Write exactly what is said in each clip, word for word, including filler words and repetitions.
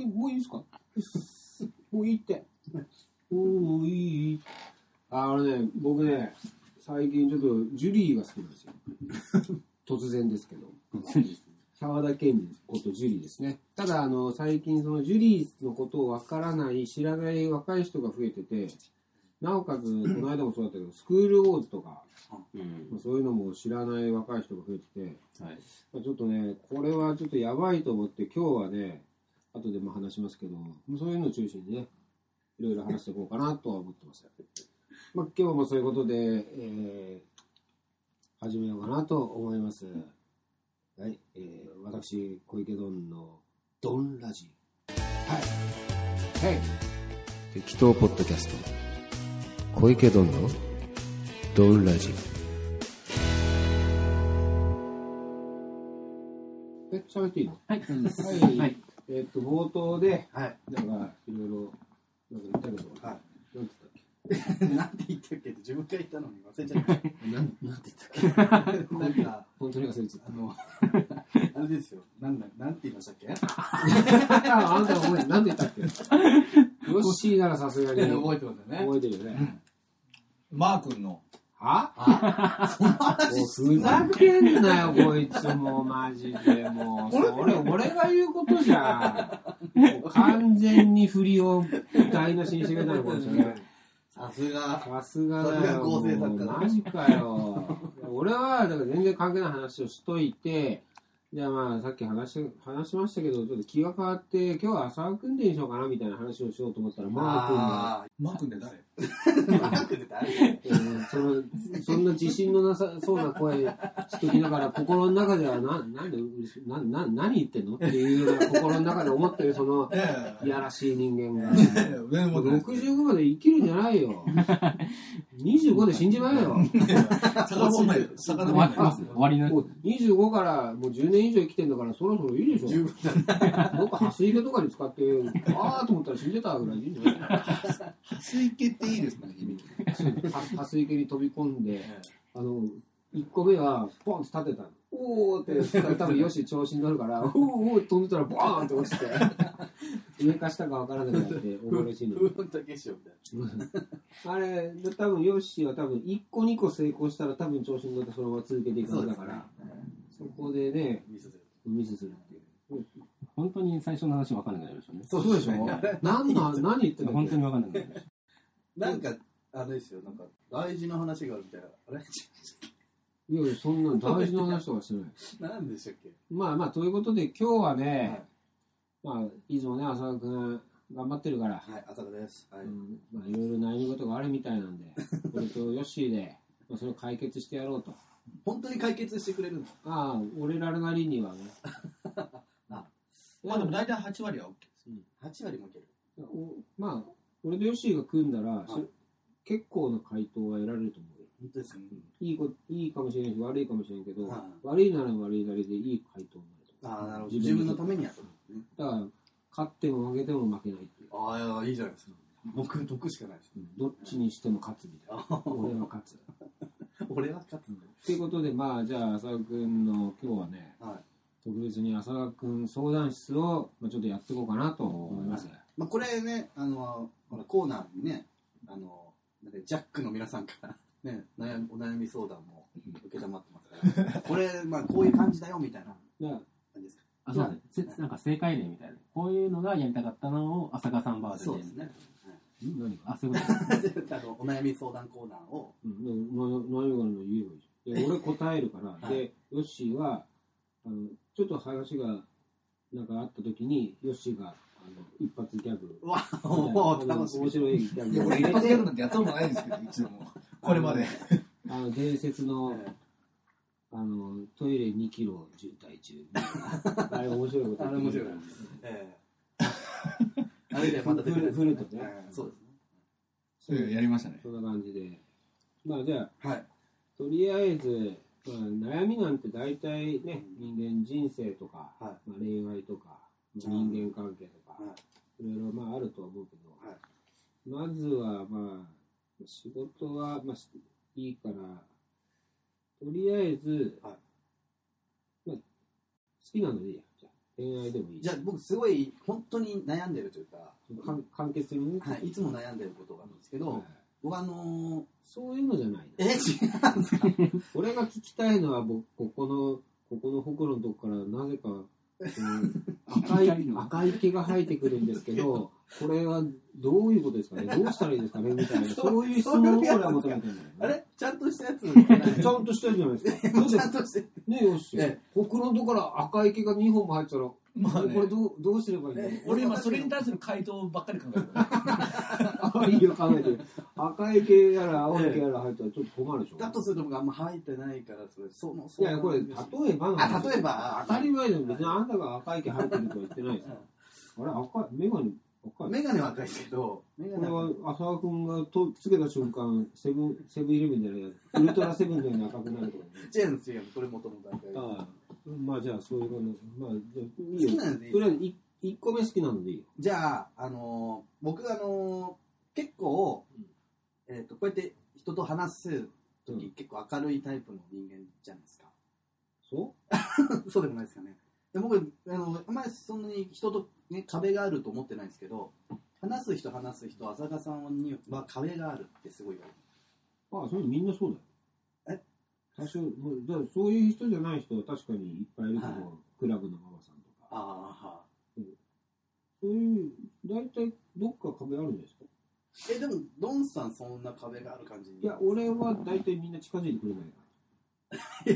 う、もういいですか？もういいって。もういい。あのね、僕ね、最近ちょっとジュリーが好きなんですよ。突然ですけど。沢田研二ことジュリーですね。ただ、あの、最近そのジュリーのことをわからない、知らない若い人が増えてて、なおかつ、この間もそうだったけど、スクールウォーズとか、うん、そういうのも知らない若い人が増えてて、はい、ちょっとね、これはちょっとやばいと思って、今日はね、後でも話しますけど、そういうのを中心にね、いろいろ話していこうかなとは思ってます。まあ、今日もそういうことで、えー、始めようかなと思います。はい、えー、私、小池ドンのドンラジ。はい。はい。適当ポッドキャスト。小池ドンのドンラジ。え、喋っていいの？ はい、そうです。 はい。はい、えー、っと、冒頭で、はい。なんか、いろいろ、なんか言ったけど、はい。なんて言ったっけ？ なんて言ったっけって自分が言ったのに忘れちゃった。 なん、なんて言ったっけ？ なんか、 本当に忘れちゃった。 あの、あれですよ。なんだ、なんて言いましたっけ？ あんた覚えて、なんて言ったっけ？ヨッシーならさすがに。 覚えてますよね。 覚えてるよね。うん、 マー君の。 は？ふざけんなよ、こいつも、マジで。もう、それ、俺が言うことじゃん。完全に振りを台無しにしてくれたのかもしれない。 さすが。 さすがだよ。合成作家だ。マジかよ。俺は、だから全然関係ない話をしといて、じゃあまあ、さっき話し、話しましたけど、ちょっと気が変わって、今日は浅川くんでにしようかなみたいな話をしようと思ったら、マー君が。 マー君って誰？マー君って誰？ その、そんな自信のなさそうな声しときながら、心の中ではな、なんで、な、な、何言ってんのっていうような心の中で思ってる、その、いやらしい人間が。ろくじゅうごまで生きるんじゃないよ。にじゅうごで死んじまえよ。 魚ないよ。魚ないよ。 終わりな。にじゅうごからもうじゅうねん以上生きてんだから、そろそろいいでしょ。十分だ。どっか蓮池とかに使って、あーと思ったら死んでたぐらいいいんじゃない？ 蓮池っていいですかね、響き。 蓮池に飛び込んで、あの、いっこめはポンって立てたの。おーって多分よし調子に乗るから、おーおー飛んでたらボーンって落ちて、上か下か分からなくなって溺れ死ぬ。あれ、多分ヨッシーは多分いっこにこ成功したら多分調子に乗ってそのまま続けていくはずだから、そこでね、ミスする。ミスするっていう。 本当に最初の話分からなくなりましたね。 そうでしょ？何な、何言ってんの？ 本当に分からなくなりました。 なんか、あれですよ、なんか大事な話があるみたいな。あれ？ いやいや、そんな大事な話とかしてない。 何でしたっけ？ まあまあ、ということで今日はね、はい、まあ、いつもね、浅田くん頑張ってるから。 はい、浅田です。はい。うん、 まあ、いろいろ悩み事があるみたいなんで、これとヨッシーで、まあ、それを解決してやろうと。 本当に解決してくれるの？ ああ、俺らなりにはね。 あまあでも大体はち割は OK です。うん、はち割もいける。 まあ、俺とヨッシーが組んだら、はい、結構な回答は得られると思うよ。 本当ですね。 いいこ、いいかもしれないし、悪いかもしれないけど、はい、悪いなら悪いなりでいい回答になると。 ああ、なるほど。自分のためにやったのね。 だから、勝っても負けても負けないっていう。 ああ、いいじゃないですか。僕、得しかないです。 どっちにしても勝つみたいな。俺は勝つ。 俺は勝つんだよ。 ということで、まあ、じゃあ、浅田くんの今日はね、はい、特別に浅田くん相談室を、まあ、ちょっとやっていこうかなと思います。 まあ、これね、あの、コーナーにね、あの、ジャックの皆さんからね、悩みお悩み相談も受けたまってますから、これ、まあ、こういう感じだよみたいな感じですか。 あ、そうですね。なんか正解例みたいな。こういうのがやりたかったのを浅香さんバージョンで。そうですね。 何あ、そういうことです。 あのお悩み相談コーナーを。 うん、悩みがあるの言えばいいじゃん。俺答えるから、はい、で、ヨッシーは、あの、ちょっと話がなんかあった時に、ヨッシーが、あの、一発ギャグ。 わお、楽しみ。 面白いギャグ。 俺一発ギャグなんてやったことないですけど、一度も。これまで。 あの、伝説の、あの、トイレにキロ渋滞中。あれ面白いこと。 あれ面白い。ええ。あれでまた出てくる。 フルとね。 そうですね。 そういうやりましたね。 そんな感じで。まあじゃあ、 はい、とりあえず、まあ、悩みなんて大体ね、人間人生とか、はい、まあ、恋愛とか、まあ、人間関係とか、はい、いろいろまああるとは思うけど、はい、まずはまあ、仕事はまあいいから、とりあえず、はい、まあ、好きなのでいいや。じゃ恋愛でもいい。 じゃあ僕すごい本当に悩んでるというか、 か完結するね。 はい、いつも悩んでることがあるんですけど、はい、僕あのー、 そういうのじゃない。 え、違うんですか俺が聞きたいのは、僕、ここの、ここのほくろのとこからなぜか、赤い、赤い毛が生えてくるんですけど、これはどういうことですかね、どうしたらいいですかねみたいな、そういう質問を俺は求めてるんだよね。 あれちゃんとしたやつちゃんとしたやつじゃないですか。 ちゃんとして。 ねえ、よし。ほくろのとこから赤い毛がにほんも入ってたら、まあね、これどう、どうすればいいの、ね、 俺今それに対する回答ばっかり考えてる。 あ、いいよ、考えてる。赤い毛やら青い毛やら入ったらちょっと困るでしょ。 だとすると僕あんま入ってないから、それ、その、 いや、これ、例えばあ、例えば、 当たり前でも別にあんたが赤い毛入ってるとは言ってないですよ。あれ、赤い、メガネ、赤い。 メガネは赤いですけど、 これは浅川くんがとつけた瞬間、セブン、セブンイレブンじゃない、ウルトラセブンのように赤くなるとかね。 違うんです、違うんです。これもともと赤い。 ああ。まあじゃあそういうこと、まあじゃあいいよ。好きなんでいい。 とりあえずいっこめ好きなのでいいよ。 じゃあ、あのー、僕あのー、結構、えっと、こうやって人と話すとき、うん、結構明るいタイプの人間じゃないですか。 そうそうでもないですかね。で僕、あの、あんまりそんなに人と、ね、壁があると思ってないんですけど、話す人話す人、浅香さんには壁があるってすごい言われる。 ああ、それみんなそうだよ。え多少、だからそういう人じゃない人は確かにいっぱいいるけど、はい、クラブのママさんとか。 ああ、はあ。 そういう、大体どっか壁あるんですか？ え、でも、ドンさんそんな壁がある感じに。 いや、俺は大体みんな近づいてくれないから。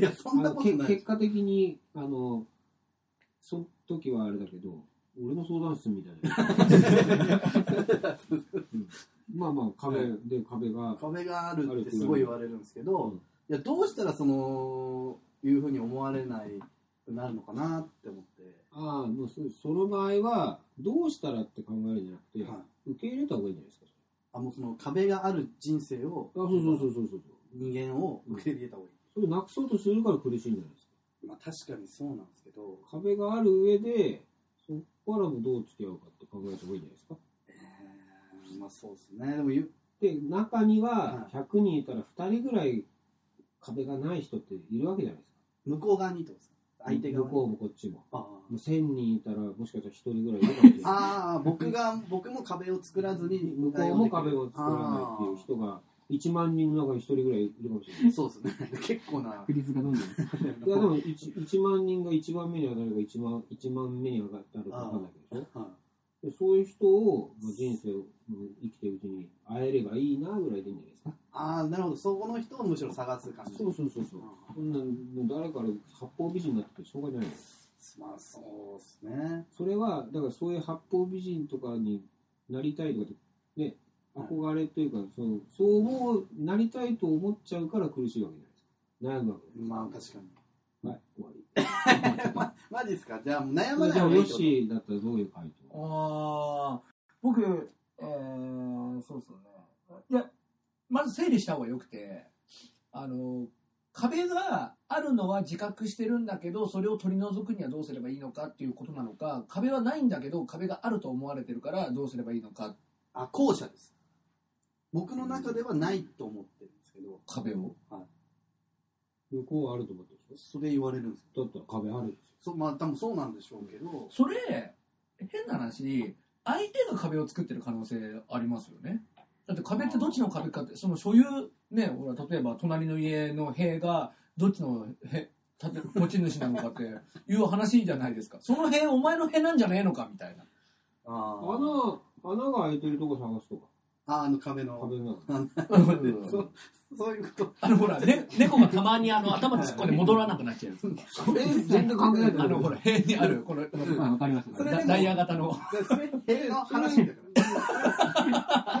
いや、そんなことない。 結果的に、あの、その時はあれだけど、俺の相談室みたいな、うん。まあまあ、壁で壁が。 壁があるってすごい言われるんですけど、うん、いや、どうしたらその、いうふうに思われないくなるのかなって思って。 ああ、もうそ、その場合は、どうしたらって考えるんじゃなくて、はい、受け入れた方がいいんじゃないですか。 あ、もうその壁がある人生を、 あ、そうそうそうそうそう。 人間を受け入れた方がいい。 それなくそうとするから苦しいんじゃないですか。 まあ確かにそうなんですけど。 壁がある上で、そこからもどう付き合うかって考えた方がいいんじゃないですか。 えー、まあそうですね。でも言で、中にはひゃくにんいたらふたりぐらい壁がない人っているわけじゃないですか。 向こう側にってことですか？相手側向こうもこっちも。 あもうせんにんいたらもしかしたらひとりぐらいいるかもしれない。 ああ、僕が、僕も壁を作らずに向こうも壁を作らないっていう人がいちまんにんの中にひとりぐらいいるかもしれない。 そうですね。結構な。 確率がどんどん。いやでも 1, いちまん人がいちばんめに上がるかいちまん、いちまんめに上がったるか分かんないけど、でそういう人を、まあ、人生を生きてるうちに会えればいいなぐらいでいいんじゃないですか。 ああ、なるほど。そこの人をむしろ探す感じ。 そうそうそうそう。こんな誰から八方美人になってしょうがないよ。 まあそうですね。 それはだからそういう八方美人とかになりたいとかね、憧れというか、はい、そうそう思うなりたいと思っちゃうから苦しいわけじゃないですか。悩むわけです。 まあ確かに。 はい、終わり。 ま、マジですか？じゃあ悩まない方がいい。 じゃあよしだったらどういう回答？ ああ、僕、えー、そうですよね。いや、まず整理した方がよくて、あの、壁があるのは自覚してるんだけど、それを取り除くにはどうすればいいのかっていうことなのか、壁はないんだけど、壁があると思われてるからどうすればいいのか。 あ、後者です。僕の中ではないと思ってるんですけど。 壁を？ はい。 向こうはあると思ってるんですか？それ言われるんですよ。だったら壁あるんですよ。 そう、まあ多分そうなんでしょうけど。 それ、変な話、相手が壁を作ってる可能性ありますよね。だって壁ってどっちの壁かって、その所有、ね、ほら、例えば隣の家の塀がどっちの塀、持ち主なのかっていう話じゃないですか。その塀お前の塀なんじゃねえのかみたいな。 あ穴、穴が開いてるとこ探すとか。 あ、あの壁の。 壁の。 そ, そういうこと。 あのほら、ね、猫がたまにあの頭突っ込んで戻らなくなっちゃう。 それ全然関係ない。 あのほら、塀にある、この、 わかります。 ダイヤ型の。 それ、塀の話だから。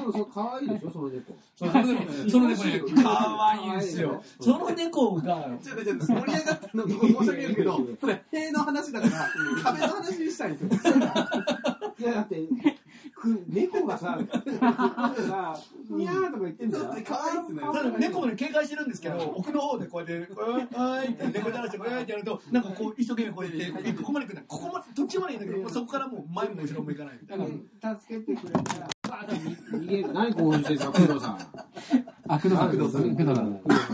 でもそれ可愛いでしょ、その猫。 その猫ね、可愛いんですよ。その猫が。 ちょっとちょっと盛り上がったの申し訳ないけど、それ塀の話だから、壁の話にしたいんですよ。 いや、だって、猫がさ、さ、にゃーとか言ってんだよ。 可愛いっすね。 猫もね、警戒してるんですけど、奥の方でこうやって、あーいって猫じゃらしてこうやってやると、なんかこう、一生懸命こうやって、ここまで来るんだ。ここまで、どっちまでいいんだけど、そこからもう前も後ろも行かないみたいな。助けてくれたら、バーッと逃げる。何興奮してんすか、工藤さん。 あ、工藤さん。 工藤さん。 工藤さん。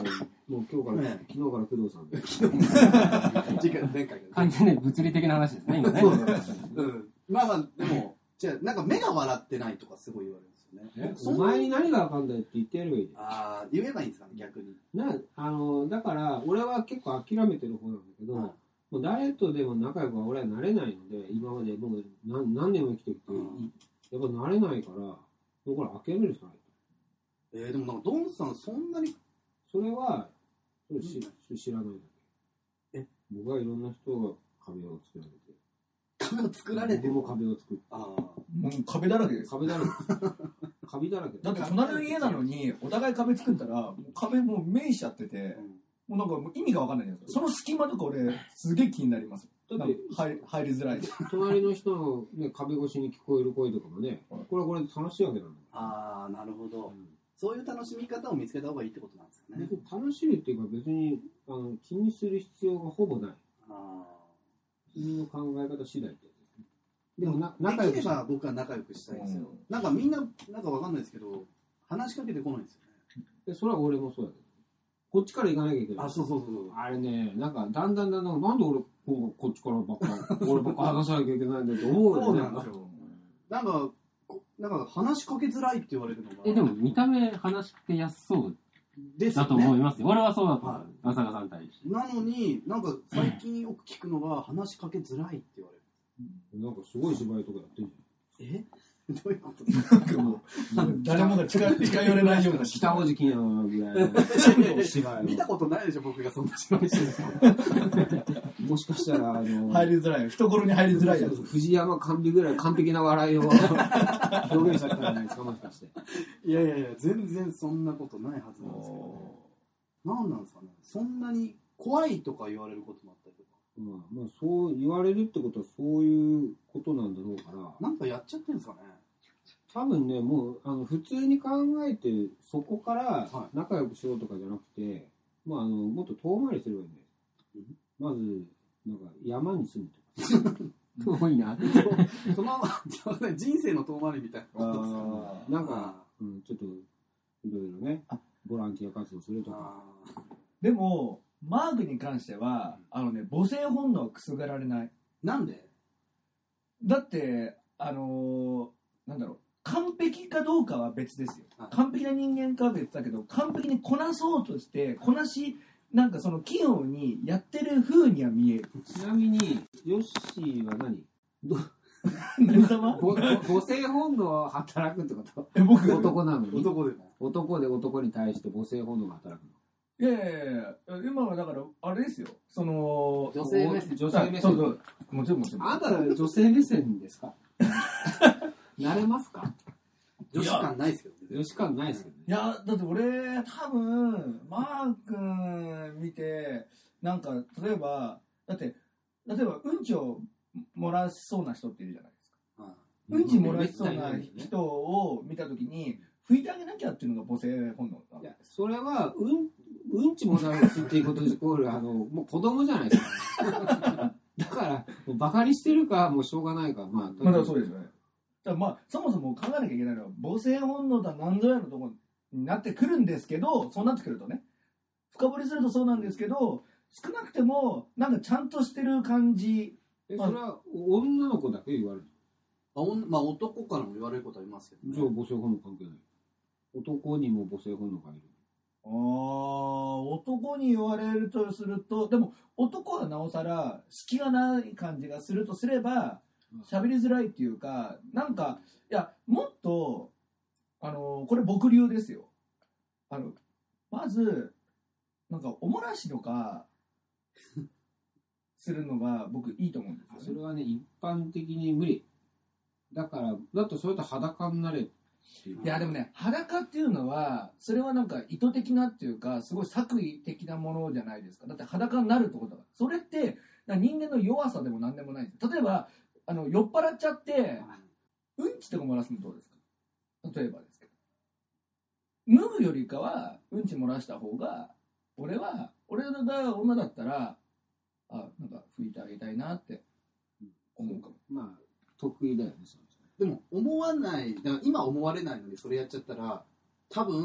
もう今日から、 ね昨日から工藤さんで。 次回前回完全に物理的な話ですね、今ね。 そうだね。うん。まあまあ、でも、じゃあ、なんか目が笑ってないとかすごい言われるんですよね。 お前に何がわかんないって言ってやればいいじゃん。 ああ、言えばいいんですかね、逆に。 なあのだから俺は結構諦めてる方なんだけど、 はいもう誰とでも仲良くは俺はなれないので、今までもう何何年も生きてきて、 うんやっぱなれないからもうこれ諦めるしかない。 えー、でもなんかドンさんそんなに、 それはそれ知知らないだけ。 え僕はいろんな人が壁を作られて、 壁を作られて僕も壁を作って、 ああ。 もう壁だらけです。 壁だらけ、壁だらけ。 だって隣の家なのに、お互い壁作ったら、もう壁もう目しちゃってて、もうなんかもう意味がわかんないんですよ。その隙間とか俺、すげえ気になります。 だってなんか入り入りづらい。 隣の人の、ね、壁越しに聞こえる声とかもね、これはこれで楽しいわけなんだよ。 ああ、なるほど。 うんそういう楽しみ方を見つけた方がいいってことなんですかね別。に楽しみっていうか別にあの気にする必要がほぼない。 あ君の考え方次第ってやつですね。であ。 もな仲仲良くし良くば僕は仲良くしたいんですよ。 うんなんかみんな、なんかわかんないですけど、話しかけてこないんですよね。 でそれは俺もそうだけど、こっちから行かなきゃいけない。 あ、そうそうそうそう。 あれね、なんかだんだんだんだんなんで俺こうこっちからばっか俺ばっか話さなきゃいけないんだって思うよね。 そうなんですよ。なんか、こなんか話しかけづらいって言われるのが。 え、でも見た目話しかけやすそうですよだと思いね。 ますよ。俺はそうだと思うは。 浅香さんに対して。 なのに、なんか最近よく聞くのが話しかけづらいって言われる。 なんかすごい芝居とかやってるじえどういうことなんかもう、誰もが近近寄れないようなゃん。北尾敷やんぐらいの芝居見たことないでしょ、僕がそんな芝居してるの。 もしかしたらあの入りづらい。懐に入りづらいやつ。 藤山完璧ぐらい完璧な笑いを表現しちゃったんじゃないですか、もしかして。 いやいやいや、全然そんなことないはずなんですけど。何なんですかね。そんなに怖いとか言われることもあったりとか。 まあ、まあそう言われるってことはそういうことなんだろうから、 なんかやっちゃってるんですかね。 多分ね、もうあの普通に考えてそこからは仲良くしようとかじゃなくて、まあ、あのもっと遠回りすればいいんだよ。まずなんか山に住むとか。 遠いな。 その人生の遠回りみたいなことですかね。 あなんか、うん、ちょっといろいろね、ボランティア活動するとか。 あでも、マークに関しては、あのね、母性本能はくすぐられない。 ーなんでだって、あのーなんだろう、完璧かどうかは別ですよはい。 完璧な人間かは別だけど、完璧にこなそうとして、こなし、なんかその器用にやってる風には見える。 ちなみに、ヨッシーは何ど何様ぼぼ母性本能は働くってことえ、僕、 男なのに男でも。 男で男に対して母性本能が働くの。 いやいやいや、今はだから、あれですよ。その、 女性目線女性目線そうそう。もちろんもちろん。 あなた女性目線ですかなれますか女子感ないですけどね。 女子感ないですよね。 いや、だって俺、多分、マー君見て、なんか、例えば、だって、例えば、うんちを漏らしそうな人っているじゃないですか。 はいうんち漏らしそうな人を見たときに、拭いてあげなきゃっていうのが母性本能だい。や、それは、うん、うんちもらうっていうことイコール、あの、もう子供じゃないですか。だから、もうバカにしてるか、もうしょうがないか、まあ、 まあ、だからそうですよね。だからまあ、そもそも考えなきゃいけないのは、母性本能だ、なんぞやのところになってくるんですけど、そうなってくるとね、深掘りするとそうなんですけど、少なくても、なんかちゃんとしてる感じ。 え、それは女の子だけ言われる。 あおんまあ男からも言われることありますけどね。 じゃあ母性本能関係ない。男にも母性本能がいる。 ああ、男に言われるとすると、でも男はなおさら隙がない感じがするとすれば、喋りづらいっていうか、なんか、いや、もっと、あの、これ僕流ですよ。あの、まず、なんか、おもらしとか、するのが僕いいと思うんですよ、ね。 それはね、一般的に無理。だから、だってそれと裸になれっていう。 いやでもね、裸っていうのは、それはなんか意図的なっていうか、すごい作為的なものじゃないですか。だって裸になるってことだ。それって、人間の弱さでも何でもないんです。例えば、あの酔っ払っちゃって、うんちとか漏らすのどうですか？例えばですけど。脱ぐよりかは、うんち漏らした方が、俺は、俺が女だったら、あ、なんか拭いてあげたいなって思うかも。 まあ、得意だよね、その人。 でも思わない、だから今思われないのにそれやっちゃったら、多分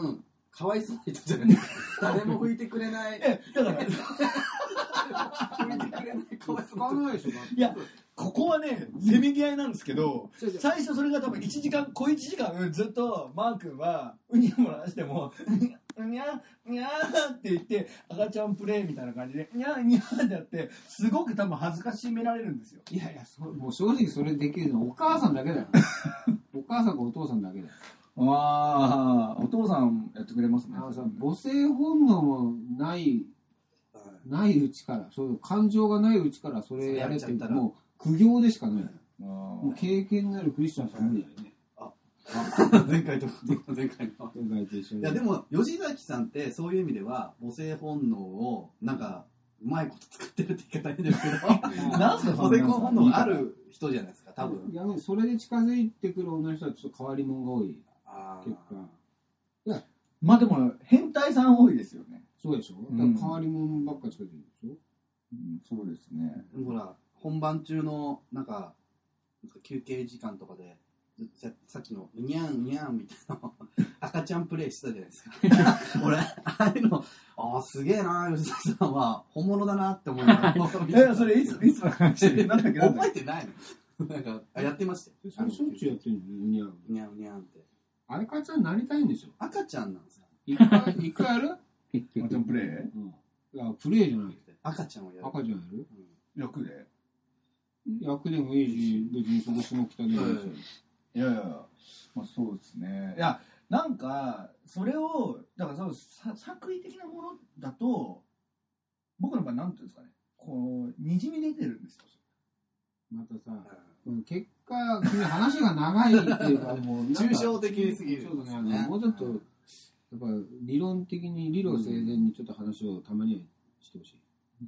かわいそうな人じゃないですか。誰も拭いてくれない。 え、だから、 拭いてくれない。かわいそう使わないでしょ。 いや、ここはね、せめぎ合いなんですけど、最初それが多分いちじかん、小いちじかんずっとマー君はウニもらしても、うにゃうにゃーって言って赤ちゃんプレイみたいな感じでにゃーにゃーってやってすごく多分恥ずかしめられるんですよ。 いやいや、そもう正直それできるのお母さんだけだよ。お母さんかお父さんだけだよ。 ああ、お父さんやってくれますね。 あのさ、母性本能もないないうちから、そういう感情がないうちからそれやれって言ったらもう苦行でしかない。もう経験のあるクリスチャンしか無理だよね。 前回と前回の前回と一緒に。 いやでも吉崎さんってそういう意味では母性本能をなんかうまいこと作ってるって言い方いいんですけど、 なんすか母性本能がある人じゃないですか多分。 逆にそれで近づいてくる女の人はちょっと変わり者が多い。 あ結果。いやまあでも変態さん多いですよね。 そうでしょ。だから変わり者ばっかりつけてるでしょ。 うん、そうですね。 でもほら本番中のなんか休憩時間とかで。さ, さっきのニャンニャンみたいな赤ちゃんプレイしてたじゃないですか。俺ああいうのああすげえな吉崎さんは本物だなって思いながら。 えそれいついつの話でなんだっけ覚えてないの。なんかあやってましたよ。 それしょっちゅうやってるのニャンニャンニャンって。 あれ赤ちゃんになりたいんでしょ。 赤ちゃんなんですか。 一回一回やる？ 結局赤ちゃんプレイ？ うん。いやプレイじゃない。 赤ちゃんをやる。 赤ちゃんやる？ うん、役で。 役でもいいし別にそこ下北でもいいし。 いやいや、まあ、そうですね。いや、なんか、それを、だからその作為的なものだと、僕の場合、なんていうんですかね、こう、にじみ出てるんですよ。 またさ、結果、君話が長いっていうか、もう、 抽象的にすぎる。 そうだね、もうちょっと、やっぱ理論的に、理路整然にちょっと話をたまにはしてほしい。うん。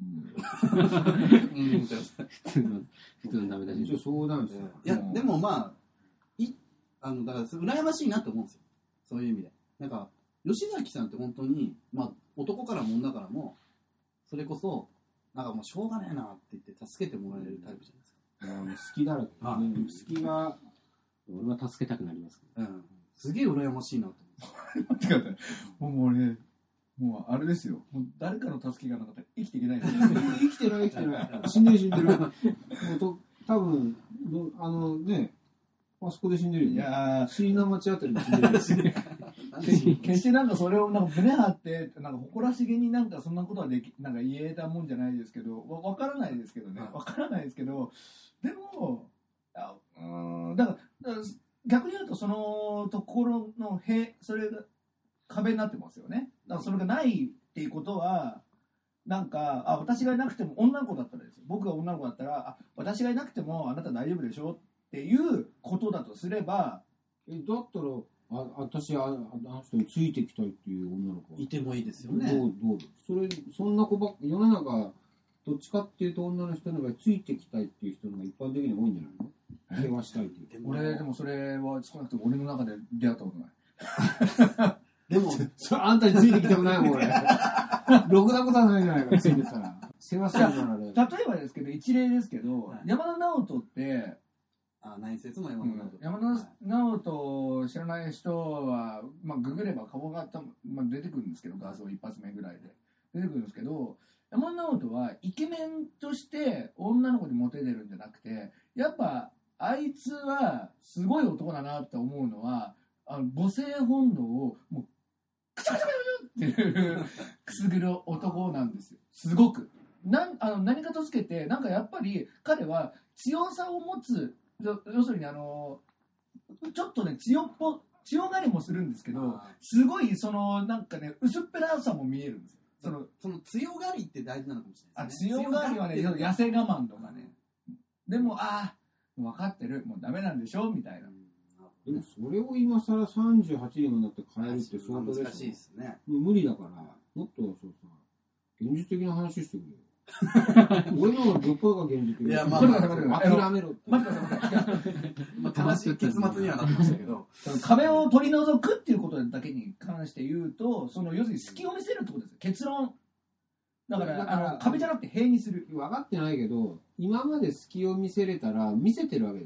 普通の、普通のダメだし。 一応相談して。 いや、でもまあ、あのだから羨ましいなと思うんですよ。そういう意味で。なんか吉崎さんって本当にまあ男からも女からもそれこそなんかもうしょうがねえなって言って助けてもらえるタイプじゃないですか。 好きだらけ、ね。好きが俺は助けたくなります、 ね。うん。すげえ羨ましいなと思って。待ってもう俺もうあれですよ。もう誰かの助けがなかったら生きていけないです。 生きてない生きてない。死んでる死んでる。もうと多分あのね。あそこで死んでるよ、ね。いやー、椎名町あたりで死んでるよ。 決してなんかそれをなんか胸張って、なんか誇らしげになんかそんなことはでき、なんか言えたもんじゃないですけど、わ、わからないですけどね。わからないですけど、でも、あうーん、だから、だから逆に言うとそのところのへ、それが壁になってますよね。だからそれがないっていうことは、なんか、あ、私がいなくても、女の子だったらですよ。僕が女の子だったら、あ、私がいなくてもあなた大丈夫でしょっていうことだとすれば、 えだったらあ私ああの人についてきたいっていう女の子いてもいいですよね。 どうどうそれそんな子ばっ世の中どっちかっていうと女の人の方がついてきたいっていう人の方が一般的に多いんじゃないの？世話したいっていう。 俺でもそれは少なくとも俺の中で出会ったことない。 でもそれあんたについてきたくないもん俺。ろくなことはないじゃないかついてたら。世話したいからね。 例えばですけど一例ですけど、はい、山田直人ってあ内説の山田直人、 うん、山田直人を知らない人は、まあ、ググれば顔がた、まあ、出てくるんですけど画像一発目ぐらいで出てくるんですけど、山田直人はイケメンとして女の子にモテてるんじゃなくて、やっぱあいつはすごい男だなって思うのは、あの母性本能をもうクチャクチャクチャっていうくすぐる男なんですよ。すごくなんあの何かとつけて、なんかやっぱり彼は強さを持つ、要するにあのちょっとね強っぽ強がりもするんですけど、すごいそのなんかね薄っぺらさも見えるんですよ。 そのその強がりって大事なのかもしれないですね。あ強がりはね痩せ我慢とかね。でもああ分かってるもうダメなんでしょみたいな。 でもそれを今さらさんじゅうはちにもなって変えるって相当でしょ。 難しいですね。 無理だからもっとそうさ現実的な話してくれよ。俺の方がよっぽどが現実的。 いやまあ、まあ、 諦めろって。 待ってください。 まあ正しい結末にはなってましたけど、 壁を取り除くっていうことだけに関して言うと、その要するに隙を見せるってことですよ。結論。だから、だからあの壁じゃなくて塀にする。 分かってないけど、今まで隙を見せれたら見せてるわけですよ。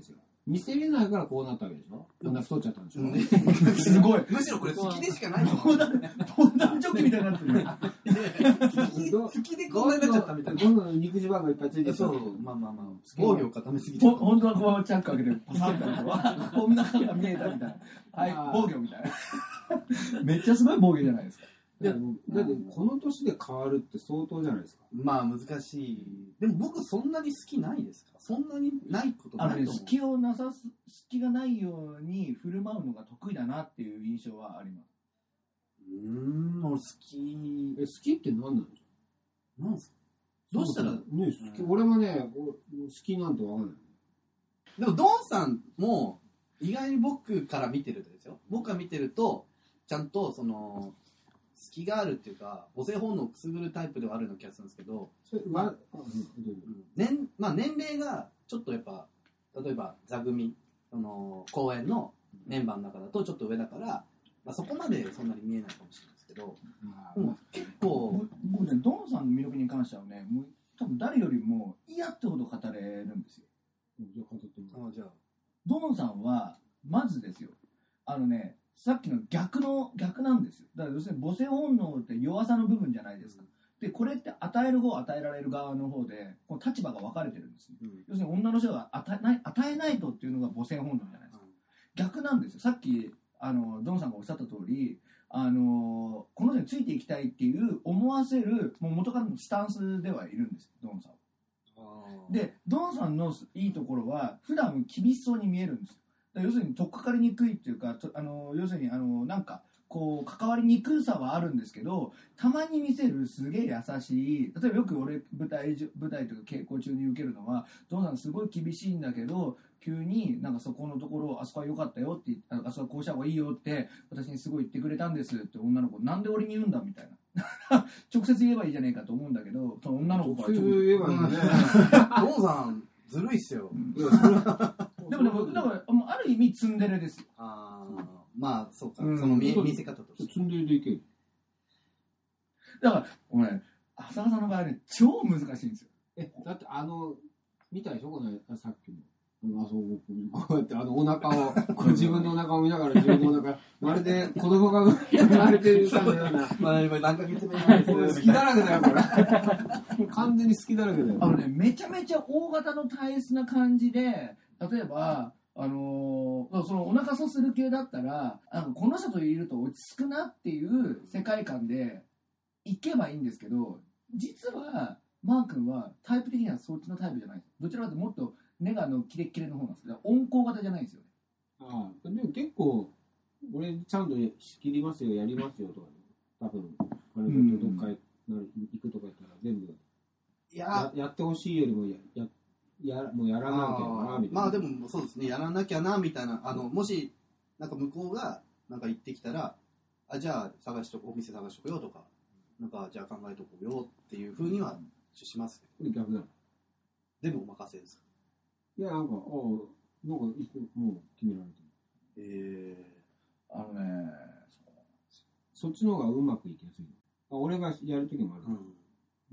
見せれないからこうなったわけでしょ。こんな太っちゃったんでしょ。 うんすごい。 むしろこれ好きでしかないと思う。 防弾チョッキみたいになってる。 好きでこんなになっちゃったみたいな。 どんどん肉襦袢がいっぱいついてる。 そう、まあまあまあ、防御を固めすぎちゃほった。 本当はこうチャック開けてパサッとかこんなのが見えたみたいな。はい、防御みたいな。めっちゃすごい防御じゃないですか。 だってこの年で変わるって相当じゃないですか。 まあ難しい。でも僕そんなに好きないですか？そんなにないことないと思う。 あのね、隙をなさす、隙がないように振る舞うのが得意だなっていう印象はあります。 うーん、俺好き。 え、好きって何なんですか？ なんですか？どうしたらね、好き、俺もね、好きなんてわかんない。 でもドンさんも意外に僕から見てるとですよ。僕が見てるとちゃんとその隙があるっていうか母性本能をくすぐるタイプではあるような気がするんですけど、 それまあ、 年まあ年齢がちょっとやっぱ例えば座組その公演のメンバーの中だとちょっと上だから、まあ、そこまでそんなに見えないかもしれないですけど、うん、結構僕ねドンさんの魅力に関してはね、もう多分誰よりも嫌ってほど語れるんですよ。 じゃあ語ってみあじゃあドンさんはまずですよ、あのね、さっきの逆の逆なんですよ。だから要するに母性本能って弱さの部分じゃないですか。でこれって与える方与えられる側の方でこの立場が分かれてるんですよ、うん、要するに女の人が与えない与えないとっていうのが母性本能じゃないですか、うん、逆なんですよ。さっきあのドンさんがおっしゃった通り、あのこの人についていきたいっていう思わせるもう元からのスタンスではいるんですよドンさんは。でドンさんのいいところは普段厳しそうに見えるんですよ。だから要するに取っかかりにくいっていうか、あの要するにあのなんかこう関わりにくさはあるんですけど、たまに見せるすげえ優しい、例えばよく俺舞台舞台とか稽古中に受けるのは、ドンさんすごい厳しいんだけど急になんかそこのところあそこは良かったよって、あそこはこうした方がいいよって私にすごい言ってくれたんですって女の子、なんで俺に言うんだみたいな直接言えばいいじゃねえかと思うんだけど、その女の子が直接言えばいいねドンさんずるいっすよ、うん、 でもでもだからある意味ツンデレですよ。 ああまあそうか、 うん、 その 見, 見せ方としてツンデレでいける。 だからお前浅田さんの場合ね超難しいんですよ。 えだってあの見たでしょこのさっきのあそうこうやってあのお腹をこう自分のお腹を見ながら自分のお腹まるで子供が生まれてるかのようなまあ今何ヶ月目なんです好きだらけだよこれ完全に好きだらけだよ。 あのねめちゃめちゃ大型の体質な感じで、例えばあのー、そのお腹さする系だったらあのこの人といると落ち着くなっていう世界観で行けばいいんですけど、実はマー君はタイプ的にはそっちのタイプじゃないです。どちらかというともっとネガのキレッキレの方なんですけど、温厚型じゃないんですよね。 ああでも結構俺ちゃんと仕切りますよやりますよとか、ね、多分あれとどっかへ行くとか言ったら全部い や, や, やってほしいよりもやややもうやらなきゃなみたいな。 まあでもそうですね、やらなきゃなみたいな、あのもしなんか向こうがなんか言ってきたら、あじゃあ探しとこお店探しとこよとか、なんかじゃあ考えとこうよっていう風にはしますけど。 逆だ。 でもお任せですか。 いやなんかあなんかもう決められてる。 えー、あのねそ, そっちの方がうまくいきやすい。あ俺がやるときもある、うん、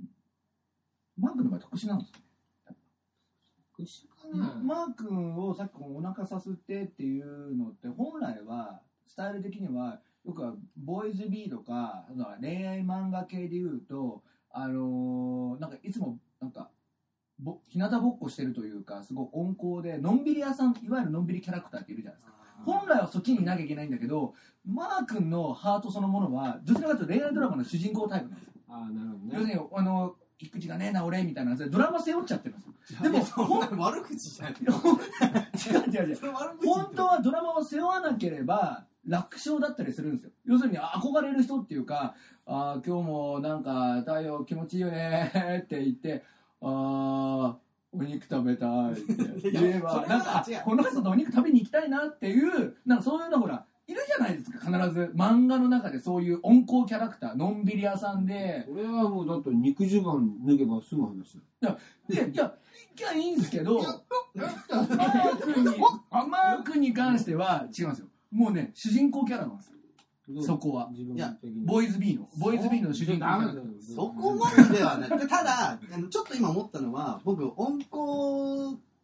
マークの場合特殊なんですよね。 かなマー君をさっきお腹さすってっていうのって本来はスタイル的にはよくはボーイズビーとか恋愛漫画系でいうとあのー、なんかいつもなんかぼ日向ぼっこしてるというかすごい温厚でのんびり屋さん、いわゆるのんびりキャラクターっているじゃないですか。本来はそっちにいなきゃいけないんだけど、マー君のハートそのものはどちらかというと恋愛ドラマの主人公タイプなんですよ。 あなるほどね。 要するにあの育児がねえな俺みたいなドラマ背負っちゃってるんですよ。でも悪口じゃない違う違う違う本当はドラマを背負わなければ楽勝だったりするんですよ。要するに憧れる人っていうか、あ今日もなんか太陽気持ちいいよねって言って、あお肉食べたいって言えばなんかこの人とお肉食べに行きたいなっていうなんかそういうのほらいるじゃないですか。必ず漫画の中でそういう温厚キャラクターのんびり屋さんで、 俺はもうだって肉襦袢脱げば済む話だ。いやいやいやいいんですけどマー君にマー君に関しては違うんですよ。もうね主人公キャラなんですよ。そこは。いや、ボーイズ B の。ボーイズ B の主人公。 そこまでではない。ただ、ちょっと今思ったのは、僕、温厚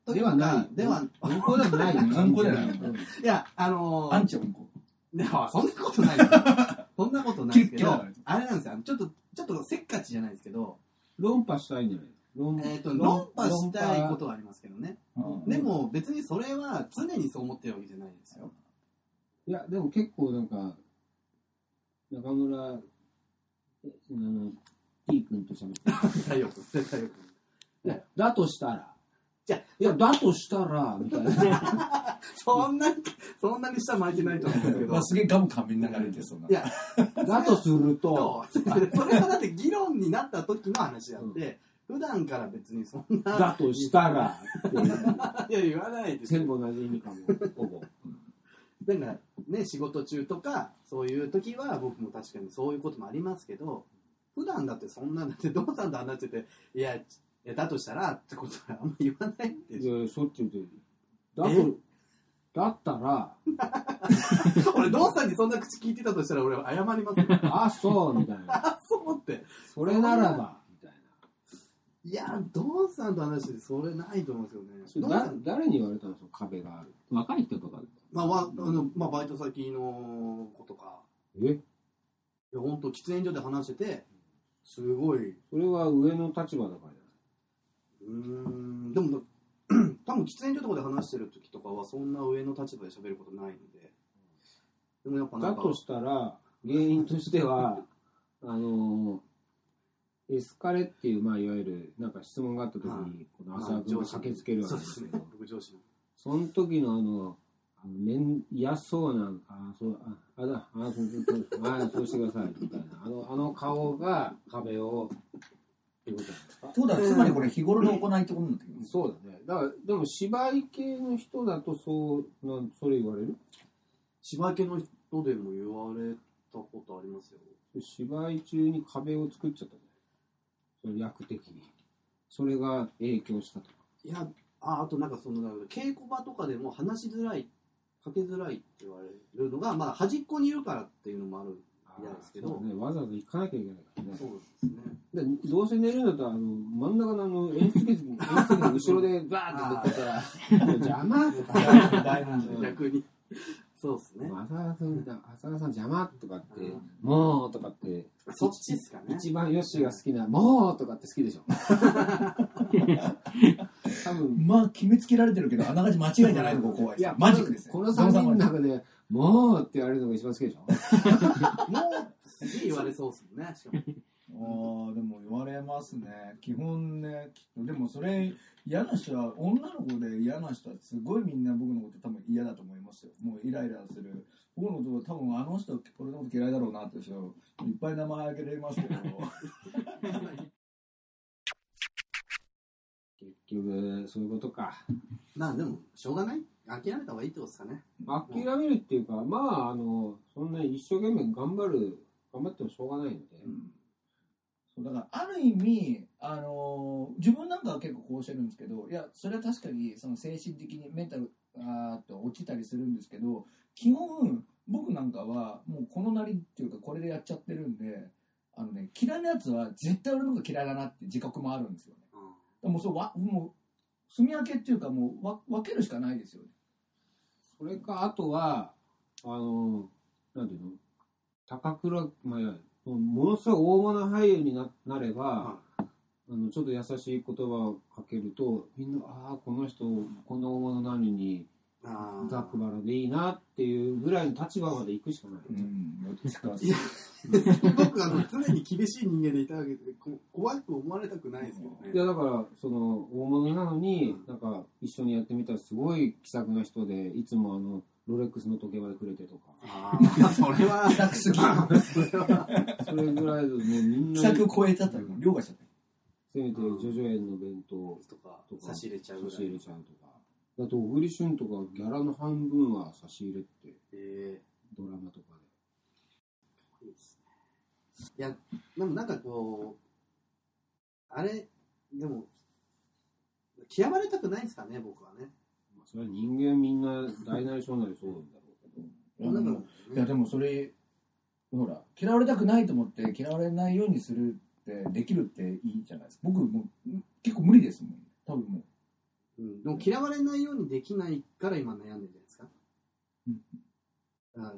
というではないか、では、 温厚ではない。 温厚じゃない。 いや、あのー、 アンチ温厚。 いや、そんなことないですよ。そんなことないですけどキュッキュッ、 あれなんですよ。ちょっと、ちょっとせっかちじゃないですけど、 論破したいんじゃない論えっと、論破したいことはありますけどね。 うんでも、別にそれは常にそう思ってるわけじゃないですよ。 いや、でも結構なんか、中村、えあの、T 君と喋ってる。 太陽君、絶対よく。 いやだとしたら、 じゃあいや、だとしたら、みたいな。 そんなに、そんなに下巻いてないと思うんですけど。 まあ、すげえガム噛みながら言ってそうな。 いや、 だとすると、 それはだって議論になった時の話であって、普段から別にそんな。 だとしたら、っていういや、言わないですよ。 全部同じ意味かも、ほぼ。 だからね、仕事中とか、そういう時は僕も確かにそういうこともありますけど、普段だってそんな、だって、ドンさんと話してて、いや、いやだとしたらってことはあんま言わないんでしょ。 いや、そっち言って、だえと、だったら、 俺、ドンさんにそんな口聞いてたとしたら俺は謝りますよ。 あ、そう、みたいな。 あ、そうって。 それならば、みたいいや、ドンさんと話しててそれないと思うんですよね。 な。だドンさん、 誰に言われたんですか、壁がある。 若い人とかで。 まあ、わあの、まあ、バイト先の子とか、 えいや、ほんと、喫煙所で話してて、すごい、 それは上の立場だからじうーん、でも、多分喫煙所とかで話してる時とかは、そんな上の立場で喋ることないので、でもやっぱゃない。 なんか、 だとしたら、原因としては、あの、エスカレっていう、まあ、いわゆる、なんか質問があった時はいに、この浅田君が駆けつけるわそうですねけですけど、、 僕上司の。 その時のあの、あの面嫌そうな、あ、そう、あ、あだ、あ、そう、そう、そう、あ、そうしてください、みたいな、あの、あの顔が壁を、っていうことなんですか？ そうだ、つまりこれ日頃の行いってことになってくる。 そうだね。だから、でも芝居系の人だとそう、なんそれ言われる？ 芝居系の人でも言われたことありますよ。 芝居中に壁を作っちゃったね。その役的に。それが影響したとか。 いや、あ、あとなんかその、稽古場とかでも話しづらい、かけづらいって言われるのが、まあ端っこにいるからっていうのもあるみたいですけど、 そうね、わざわざ行かなきゃいけないからね。 そうですね。 でどうせ寝るんだったら、あの、真ん中のあの、演出席、演出席の後ろでバーって寝てたら、邪魔とか、 大問題。 逆に。そうですね。 浅田さん、浅田さん邪魔とかって、もうとかって、 そっちですかね。 一番ヨッシーが好きな、もうとかって好きでしょ。多分、 まあ、決めつけられてるけど、あながち間違いじゃないのが怖い。 いや、 マジックですよ。 このさんにんの中で、もうって言われるのが一番好きでしょ。 もう、すげえ言われそうですもんね。しかもああ、でも言われますね。基本ね、きっと。でもそれ、嫌な人は、女の子で嫌な人は、すごいみんな僕のこと多分嫌だと思いますよ。もうイライラする。僕のこと多分あの人、俺のこと嫌いだろうなって人、いっぱい名前挙げられますけど。 結局、そういうことか。 まあでも、しょうがない諦めた方がいいってことですかね。 諦めるっていうか、まあ、あの、そんなに一生懸命頑張る、頑張ってもしょうがないので。 うんそうだからある意味、あのー自分なんかは結構こうしてるんですけど、いやそれは確かにその精神的にメンタルあーっと落ちたりするんですけど、基本僕なんかはもうこのなりっていうかこれでやっちゃってるんで、あのね、嫌いなやつは絶対俺のこと嫌いだなって自覚もあるんですよね。でもそうわもう住み分けっていうかもうわ分けるしかないですよね。 それか、あとは、あの、なんていうの、高倉、まあ、いやものすごい大物俳優に な, なれば、 はあのちょっと優しい言葉をかけると、みんな、ああ、この人、こんな大物なのに、 あーザクバラでいいなっていうぐらいの立場まで行くしかない。 うん、 いや、僕あの、常に厳しい人間でいたわけで、こ怖く思われたくないですけどね。 いやだからその大物なのに、なんか一緒にやってみたらすごい気さくな人で、いつもあのロレックスの時計までくれてとか、 ああ、それは、 気さくすぎる。 それぐらいでもうみんな気さく超えたというか凌駕しちゃった。 せめてジョジョ園の弁当とかとか差し入れちゃうぐらい差し入れちゃうとか、だと小栗旬とかギャラの半分は差し入れってえドラマとかー、いいですね。いや、でもなんかこう、あれ、でも、嫌われたくないですかね、僕はね。 で、まあ、それは人間みんな大なり小なりそうなんだろうけど、 なんか、 いやでもそれほら嫌われたくないと思って嫌われないようにするってできるっていいじゃないですか。僕もう結構無理ですもん。多分もううん、でも嫌われないようにできないから今悩んでるじゃないですか。うん、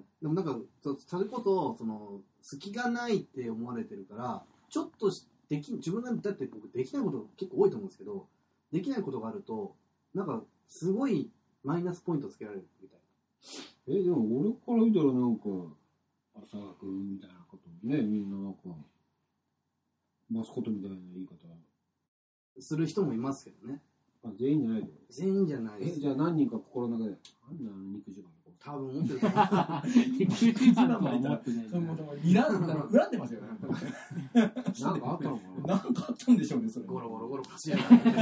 でもなんかそれこそその隙がないって思われてるからちょっとでき自分がだって僕できないこと結構多いと思うんですけどできないことがあるとなんかすごいマイナスポイントつけられるみたいな。 えでも俺から見たらなんか浅田君みたいなことねみんななんかマスコットみたいな言い方する人もいますけどね。 あ全員じゃないの？ 全員じゃないです。 えじゃあ何人か心の中でなんだあの肉汁が多分思ってると思う。 肉汁が思ってない。 そのもう睨んだ恨んでますよね。 なんかあったのかな。 なんかあったんでしょうねそれ。 ゴロゴロゴロ走る。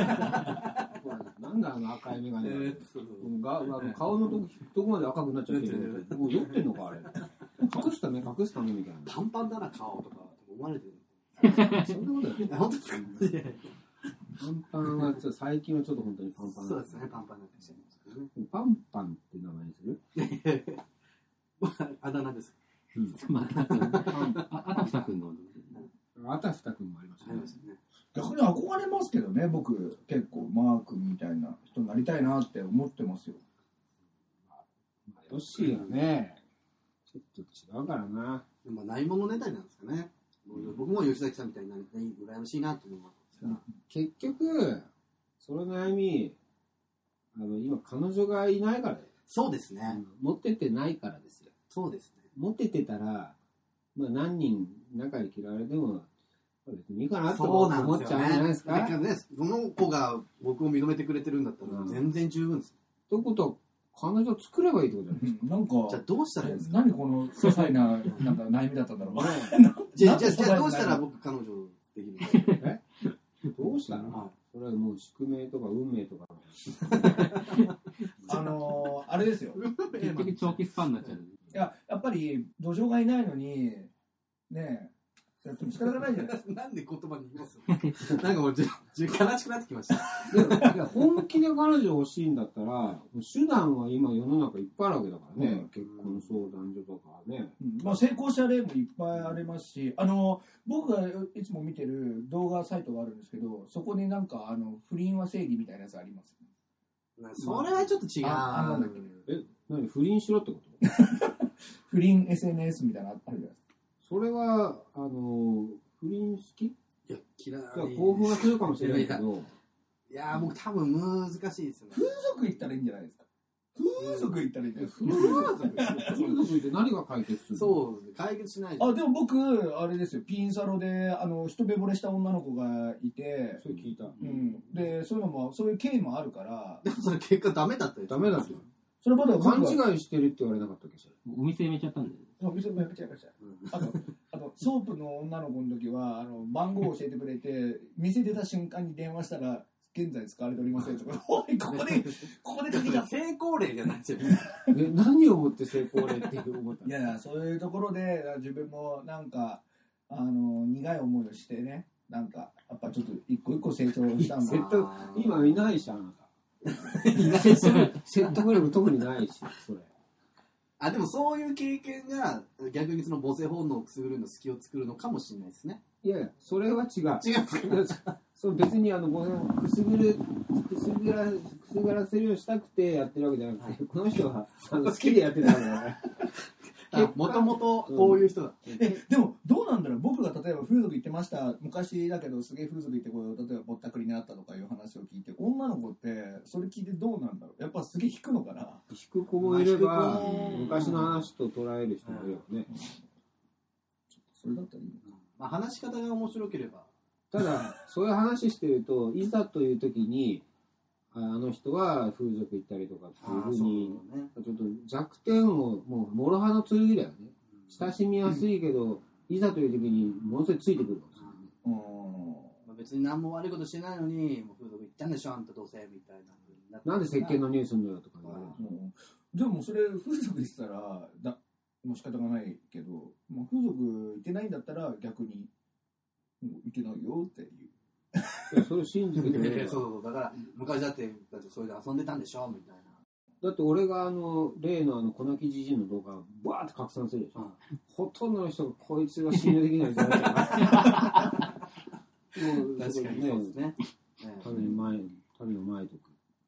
なんだあの赤い眼鏡。えー、があの顔のとこどこまで赤くなっちゃってる。もう酔ってんのかあれ。隠すため隠すためみたいな。 パンパンだな顔とか思われてる。 そんなことない。本当ですか。パンパンはちょっと最近はちょっと本当にパンパン。 そうですねパンパンになってきてますね。 パンパンって名前にする？ あだ名です。 うん。まあ、あたふたくんの。 あたふたくんもありましたね。 逆に憧れますけどね、僕結構マー君みたいな人になりたいなって思ってますよ。 まあ、ヨッシーはね、ちょっと違うからな。 まあないものねだりなんですかね。僕も吉崎さんみたいになりたい羨ましいなと思います。 結局その悩みあの今彼女がいないからね。 そうですね、 うん、持っててないからですよ。 そうですね。 持っててたら、まあ、何人仲に嫌われても別にいいかなと思っちゃうんじゃないですか。 そうなんですよね。その子が僕を認めてくれてるんだったら全然十分です。 ということは彼女を作ればいいってことじゃないですか。 なんかじゃあどうしたらいいんですか。 何この些細ななんか悩みだったんだろう。 じゃあじゃあじゃあどうしたら僕彼女できるのか。 えどうしたら、はい、それはもう宿命とか運命とかあのー、あれですよ。 結局長期スパンになっちゃう。いややっぱり土壌がいないのにねえやっても仕方がないじゃないですか。 なんで言葉に言いますなんかもうじじ悲しくなってきました。 いや本気で彼女欲しいんだったら手段は今世の中いっぱいあるわけだからね、うん、結婚相談所とかね、 うんまあ、成功した例もいっぱいありますし、あの僕がいつも見てる動画サイトがあるんですけどそこになんかあの不倫は正義みたいなやつあります、 ね、それはちょっと違う。 ああなんだっけ、 え何不倫しろってこと不倫 エスエヌエス みたいなのあるじゃないですか。それはあの不倫好き？いや嫌い。 興奮はするかもしれないけどいやー僕多分難しいですよね。 風俗行ったらいいんじゃないですか。風俗行ったらいいんじゃないですか。 風俗行って何が解決するの？ そう解決しない。 あでも僕あれですよピンサロであの一目惚れした女の子がいてそれ聞いた、 うん、でそういうのもそういう経緯もあるからでもそれ結果ダメだったよ。 ダメだったよ。 それまだ勘違いしてるって言われなかったっけ。 お店辞めちゃったんだよね。 お店もやめちゃいました。あとあとソープの女の子の時はあの番号を教えてくれて店出た瞬間に電話したら現在使われておりませんとかおいここでここでかけちゃ成功例じゃないですよ。 え何をもって成功例って思った？ いやいやそういうところで自分もなんかあの苦い思いをしてねなんかやっぱちょっと一個一個成長したんだ。 今いないしあなた。いないし説得力特にないしそれ。 あでもそういう経験が逆にその母性本能をくすぐるの隙を作るのかもしれないですね。 いやいやそれは違う。 違う。 そう別にあの母性くすぐるくすぐらくすぐらせるようにしたくてやってるわけじゃなくて、はい、この人はあの好きでやってたからね。 もともとこういう人だ、 うん、えでもどうなんだろう。僕が例えば風俗行ってました昔だけどすげえ風俗行ってこう例えばぼったくりにあったとかいう話を聞いて女の子ってそれ聞いてどうなんだろう。やっぱすげえ引くのかな。 引く子もいれば昔の話と捉える人もいればね、うんうん、 それだったらいいのか、 まあ、話し方が面白ければ。ただそういう話してるといざという時にあの人は風俗行ったりとかっていうふうにちょっと弱点をもう諸刃の剣だよね。親しみやすいけど、うん、いざという時にものすごいついてくるかもしれないね。 うんまあ、別に何も悪いことしてないのにもう風俗行ったんでしょあんたどうせみたいな。 なんで石鹸のニュースのよとか言われるの、 うん、でもそれ風俗したらだもう仕方がないけど、まあ、風俗行ってないんだったら逆にもう行けないよっていう。 いやそれを信じてくれる。そうそうだから昔だってだってそれで遊んでたんでしょみたいな。 だって俺があの例のあの粉木じじいの動画をバーって拡散するでしょ、うん、ほとんどの人がこいつは信用できないんじゃないかな。もう確かにそうですね。 種の前種の前とか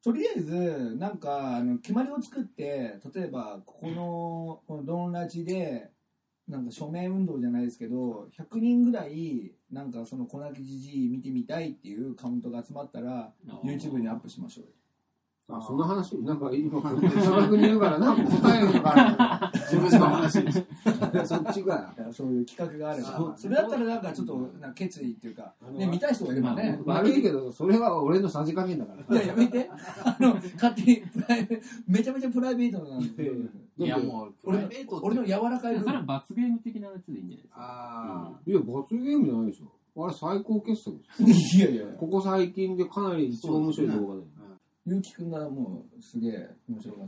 とりあえず、なんか、あの、決まりを作って、例えば、ここの、このドンラジで、なんか署名運動じゃないですけど、ひゃくにんぐらい、なんかその粉木じじい見てみたいっていうカウントが集まったら、YouTube にアップしましょうよ。 あ、その話、なんか今、砂漠にいるから、なんか答えるのかな。 自分の話。 そっちが。 そういう企画があれば。それだったらなんかちょっと、なんか決意っていうか、ね、見たい人がいればね。 悪いけど、それは俺のさじ加減だから。 いや、やめて。あの、勝手にプライベート、めちゃめちゃプライベートなんで。 いや、もう、プライベート俺の柔らかい部分。 それは罰ゲーム的なやつでいいんじゃないですか。 あいや、罰ゲームじゃないでしょ。あれ最高傑作ですよ。いやいや。 ここ最近でかなり一番面白い動画だよ。 ゆうきくんがもうすげえ面白かった。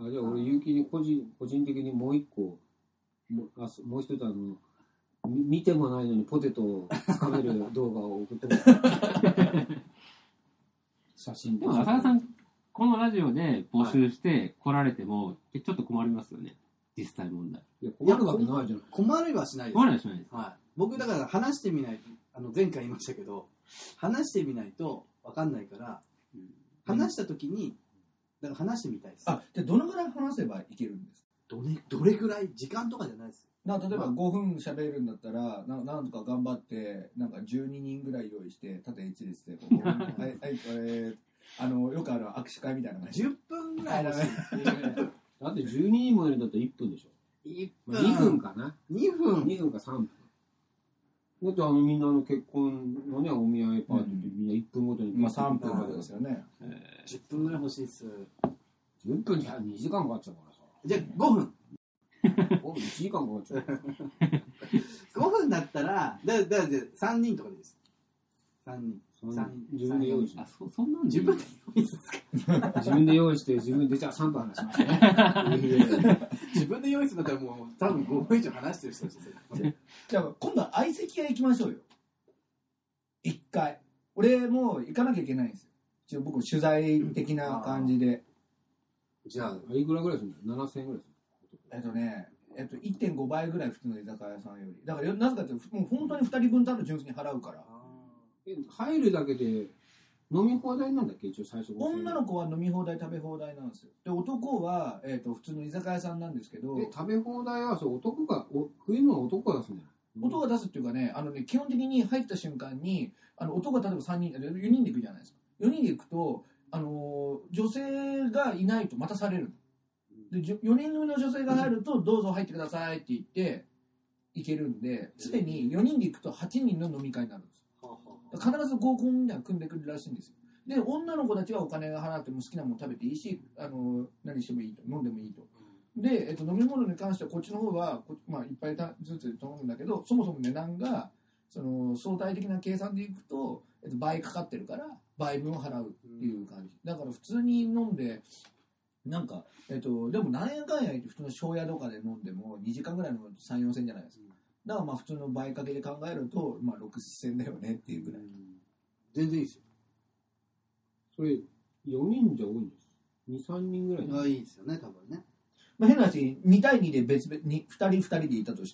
あ、じゃあ俺、ゆうきに個人、個人的にもう一個、もう、あもう一つあの、見てもないのにポテトをつかめる動画を送ってもらう。写真でも、浅田さん、このラジオで募集して来られても、ちょっと困りますよね。実際問題。 いや、困るわけないじゃん。 困りはしないです。 困りはしないです。 はい。僕、だから話してみないと、あの、前回言いましたけど、話してみないと分かんないから、話したときに、だから話してみたいです。 あ、じゃあどのぐらい話せばいけるんですか？ どれ、どれぐらい時間とかじゃないです。 な例えばごふん喋るんだったら、ななんとか頑張って、なんかじゅうににんぐらい用意して、縦一列でこう、はい、はい、えー、あの、よくある握手会みたいな感じ。 じゅっぷんぐらい欲しい。 だってじゅうににんもいるんだったらいっぷんでしょ。 いっぷん。にふんかな。 にふん。 にふんかさんぷん。だってあのみんなの結婚のね、お見合いパーティーってみんないっぷんごとに。 まあさんぷんまでですよね。 じゅっぷんぐらい欲しいっす。 じゅっぷんじゃにじかんかかっちゃうからさ。 じゃあごふん。 いちじかんかかっちゃう。 ごふんだったら、だだださんにんとかでいいです。さんにん。 さんにん自分で用意して。 あ、そ、そんなん自分で用意するんですか？ 自分で用意して、自分でじゃあさんぷん話しますね。 自分で用意するんだったらもう多分ごふん以上話してる人たちですよ。 じゃあ今度は相席屋行きましょうよ。一回。俺も行かなきゃいけないんですよ。一応僕取材的な感じで。 じゃあ、いくらぐらいするんだよ？ななせんえんぐらいする。 えっとね、えっと、いってんごばいぐらい普通の居酒屋さんより。だからなぜかというと、もう本当にふたりぶんたる純粋に払うから。 え、入るだけで飲み放題なんだっけ一応最初。 女の子は飲み放題食べ放題なんですよ。で、男は、えっと、普通の居酒屋さんなんですけど。 え、食べ放題はそう男が、お食い物は男が出すんだよ。 男が出すっていうかね、あのね、基本的に入った瞬間に、あの男が例えばさんにん、よにんで行くじゃないですか。よにんで行くと、あのー、女性がいないと待たされる。で、よにん組の女性が入ると、どうぞ入ってくださいって言って、行けるんで、すでによにんで行くとはちにんの飲み会になるんですよ。必ず合コンみたいなの組んでくるらしいんですよ。で、女の子たちはお金が払っても好きなもの食べていいし、あのー、何してもいいと、飲んでもいいと。で、えっと、飲み物に関してはこっちの方はこ、まあ、いっぱいずつ頼むんだけど、そもそも値段がその相対的な計算でいくと、えっと、倍かかってるから倍分を払うっていう感じ。だから普通に飲んでなんか、えっと、でもなんやかんや言って普通の庄屋とかで飲んでもにじかんぐらいのさん、よんせんじゃないですか。だからまあ普通の倍かけで考えると、まあろくせんだよねっていうぐらい。 全然いいですよ。 それよにんじゃ多いんです。に、さんにんぐらい。 あ、いいですよね、多分ね。 まあ、変な話、に対にで別々に、ふたりふたりでいたとして、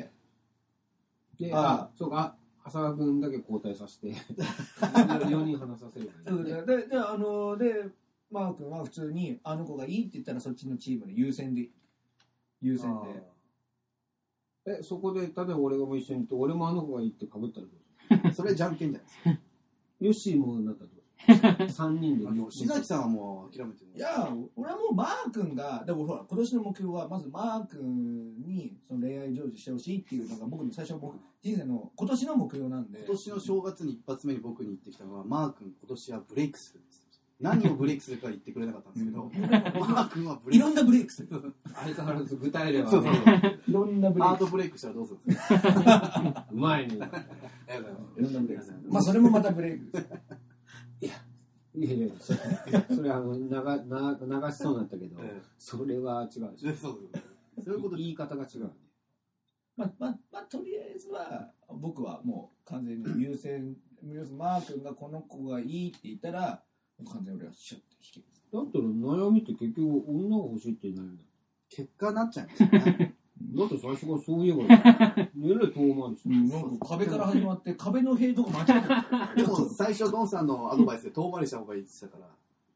で、 ああ、そうか、浅田君だけ交代させて、よにん話させればいい、ね。 で、で、あの、で、マー君は普通に、あの子がいいって言ったらそっちのチームで優先で、優先で。 え、そこで、例えば俺がも一緒に行って、俺もあの子がいいって被ったらどうする？ それじゃんけんじゃないですか。 ヨッシーもなったらどうする？さんにんで。 吉崎さんはもう諦めてる。 いや、俺はもうマー君が、でもほら、今年の目標は、まずマー君にその恋愛成就してほしいっていうのが僕の最初の僕、人生の今年の目標なんで。 今年の正月に一発目に僕に言ってきたのは、マー君今年はブレイクするんです。何をブレイクするか言ってくれなかったんですけど、マー君はブレイクする。 いろんなブレイクする。 相変わらず具体例は、ね、 そうそういろんなブレイク。 ハードブレイクしたらどうするんですか？ うまいね。 いろんなブレイクする。まあそれもまたブレイクです。 いや、いやいや、それ、それあの、流、流しそうになったけど、ええ、それは違うでしょ。 そうそういうこと。 言い方が違う。 まあ、まあ、まあ、とりあえずは、僕はもう完全に優先、マー君がこの子がいいって言ったら、完全に俺はシュッて引きます。 だったら悩みって結局女が欲しいって悩みだ。 結果なっちゃうんですよね。 だって最初からそういえば、ねえらい遠回りして、うん、 なんか壁から始まって壁の塀とか間違ってる。 でも最初ドンさんのアドバイスで遠回りした方がいいって言ってたから。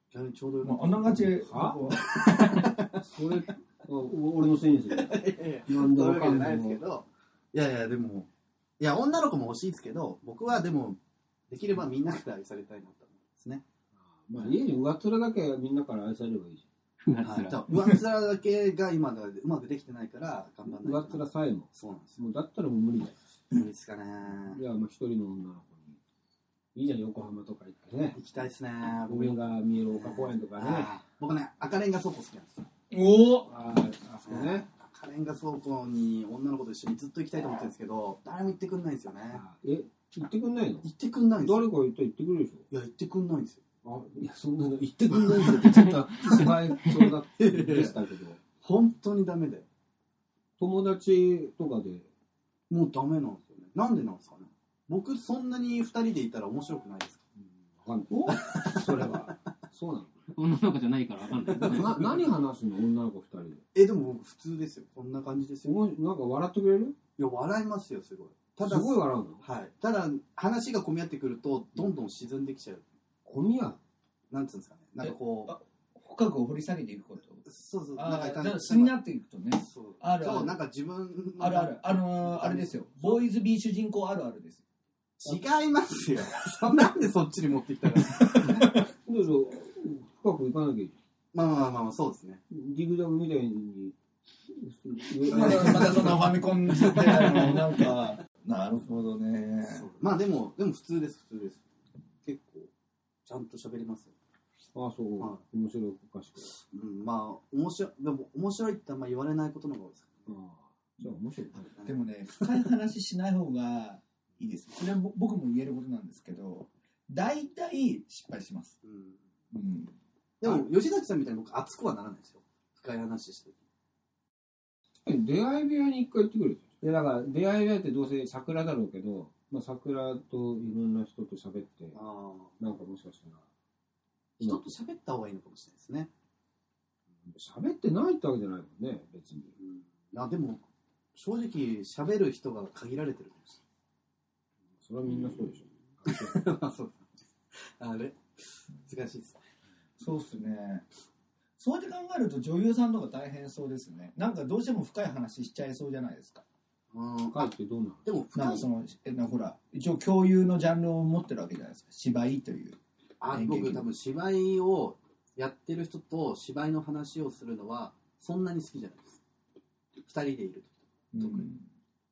逆にちょうどよかまあ、 った。 あながち、 はそれ、あお俺のせいにする。なんでそういうわけじゃわかんなないいですけど、いやいや、でも、いや、女の子も欲しいですけど、僕はでも、できればみんなから愛されたいなと思うんですね。 まあ、家に上っ面だけみんなから愛されればいいじはい、だから上っ面だけが今だうまくできてないから頑張ゃん。上っんないとな。 面さえも。 そうなんですよ。 もうだったらもう無理だよ。 無理ですかね。 いや、まあ一人の女の子に。いいじゃん、横浜とか行ってね。 行きたいですね。 海が見える丘公園とかね。 あー僕ね、赤レンガ倉庫好きなんですよ。 おおああ、あそこね。 赤レンガ倉庫に女の子と一緒にずっと行きたいと思ってるんですけど、誰も行ってくんないんですよね。 あえ、行ってくんないの？ 行ってくんないんですよ。 誰か言ったら行ってくるでしいや、行ってくんないんですよ。 ょ。あ、いや、そんなの行ってくんないですよってちょっと芝居そうだってでしたけど、 本当にダメで。 友達とかで、 もうダメなんですよね。なんでなんですかね。僕、そんなに二人でいたら面白くないですか？ わかんない。それは。そうなの。 女の子じゃないからわかんない。 な何話すの女の子二人で。 え、でも僕普通ですよ。こんな感じですよ。 すごい、なんか笑ってくれる？ いや、笑いますよ、すごい。たすだ、 ごい笑うの？ はい。ただ、話が混み合ってくると、どんどん沈んできちゃう。 小宮。 なんつうんですかね。なんかこあ深く掘り下げていくこと。 う、そうそう、 ああ、 なんか、 だから素になっていくとね。 そう。 あるあるそう、なんか自分のあるある。あのー、あれですよ。ボーイズビー主人公あるあるです。 違いますよ。そなんでそっちに持ってきたら。 どうぞ、深く行かなきゃいい。 まあまあまあまあ、そうですね。 ジグザグみたいに。 また、またそのファミコン時代のなんか、なるほどね。 まあでも、でも普通です、普通です。結構、ちゃんと喋りますよ。 ああ、そう。 は面白いおかしく。 うん、まあ、面白い、でも面白いってあんま言われないことの方が多いです。 ああ、じゃあ面白いね。 でもね、深い話しない方がいいです。それはぼ僕も言えることなんですけど、大体失敗します。 うん。 うん。 でも、吉崎さんみたいに僕、熱くはならないですよ。深い話して。 出会い部屋に一回行ってくる。いや、だから、出会い部屋ってどうせ桜だろうけど、まあ、桜といろんな人と喋って、 ああ。 なんかもしかしたら、 人と喋った方がいいのかもしれないですね。 喋ってないってわけじゃないもんね、別に。 うん。いや、でも、正直、喋る人が限られてるかもしそれはみんなそうでしょ。 れない。まあ、そうあれ難しいですね。 そうっすね。そうやって考えると女優さんとか大変そうですね。なんかどうしても深い話しちゃいそうじゃないですか。 うん。 深いってどんなでも、深いなんかその、えなほら、一応共有のジャンルを持ってるわけじゃないですか。芝居という。 あ演劇僕多分芝居をやってる人と芝居の話をするのはそんなに好きじゃないです二人でいると特に